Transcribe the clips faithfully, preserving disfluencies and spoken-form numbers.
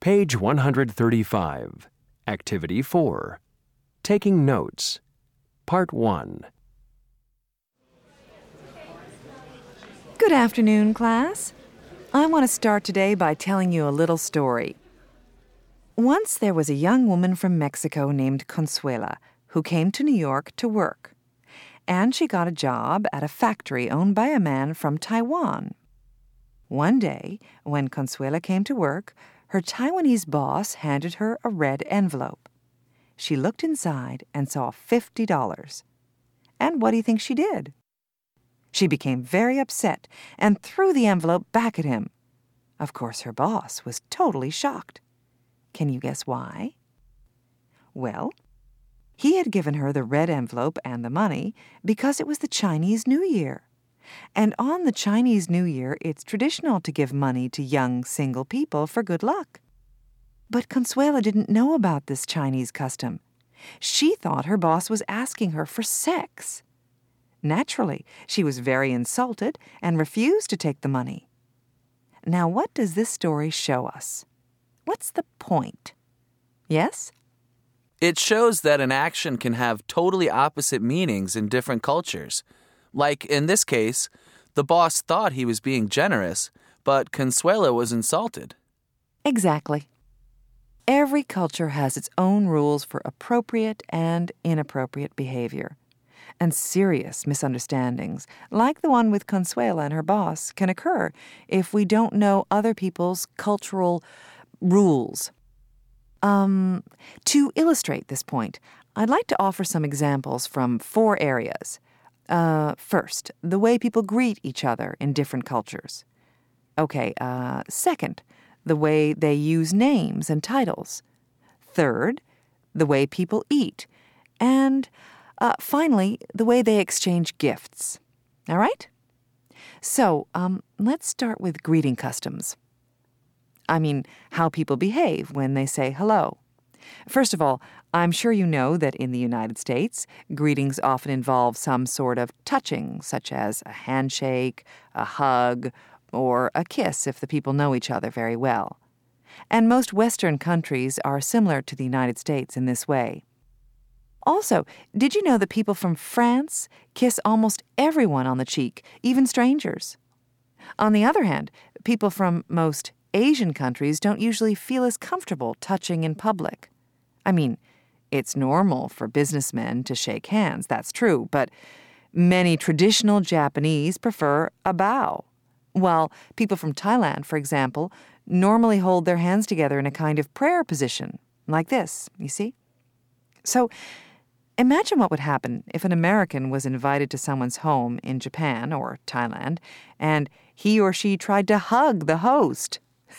Page one hundred thirty-five. Activity four. Taking Notes. Part one. Good afternoon, class. I want to start today by telling you a little story. Once there was a young woman from Mexico named Consuela who came to New York to work. And she got a job at a factory owned by a man from Taiwan. One day, when Consuela came to work, her Taiwanese boss handed her a red envelope. She looked inside and saw fifty dollars. And what do you think she did? She became very upset and threw the envelope back at him. Of course, her boss was totally shocked. Can you guess why? Well, he had given her the red envelope and the money because it was the Chinese New Year. And on the Chinese New Year, it's traditional to give money to young single people for good luck. But Consuela didn't know about this Chinese custom. She thought her boss was asking her for sex. Naturally, she was very insulted and refused to take the money. Now, what does this story show us? What's the point? Yes? It shows that an action can have totally opposite meanings in different cultures. Like, in this case, the boss thought he was being generous, but Consuela was insulted. Exactly. Every culture has its own rules for appropriate and inappropriate behavior. And serious misunderstandings, like the one with Consuela and her boss, can occur if we don't know other people's cultural rules. Um, to illustrate this point, I'd like to offer some examples from four areas. Uh, first, the way people greet each other in different cultures. Okay, uh, second, the way they use names and titles. Third, the way people eat. And uh, finally, the way they exchange gifts. All right? So, um, let's start with greeting customs. I mean, how people behave when they say hello. First of all, I'm sure you know that in the United States, greetings often involve some sort of touching, such as a handshake, a hug, or a kiss if the people know each other very well. And most Western countries are similar to the United States in this way. Also, did you know that people from France kiss almost everyone on the cheek, even strangers? On the other hand, people from most Asian countries don't usually feel as comfortable touching in public. I mean, it's normal for businessmen to shake hands, that's true, but many traditional Japanese prefer a bow, while people from Thailand, for example, normally hold their hands together in a kind of prayer position, like this, you see? So, imagine what would happen if an American was invited to someone's home in Japan or Thailand, and he or she tried to hug the host.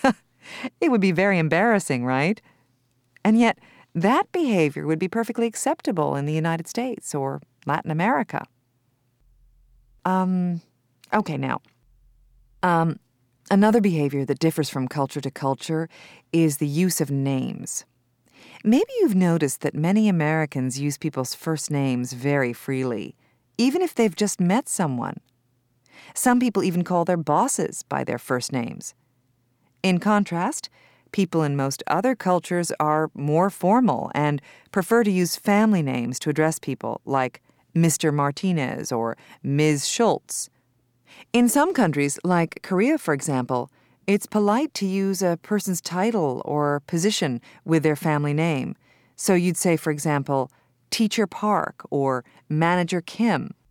It would be very embarrassing, right? And yet, that behavior would be perfectly acceptable in the United States or Latin America. Um, okay, now, um, another behavior that differs from culture to culture is the use of names. Maybe you've noticed that many Americans use people's first names very freely, even if they've just met someone. Some people even call their bosses by their first names. In contrast, people in most other cultures are more formal and prefer to use family names to address people, like Mister Martinez or Miz Schultz. In some countries, like Korea, for example, it's polite to use a person's title or position with their family name. So you'd say, for example, Teacher Park or Manager Kim.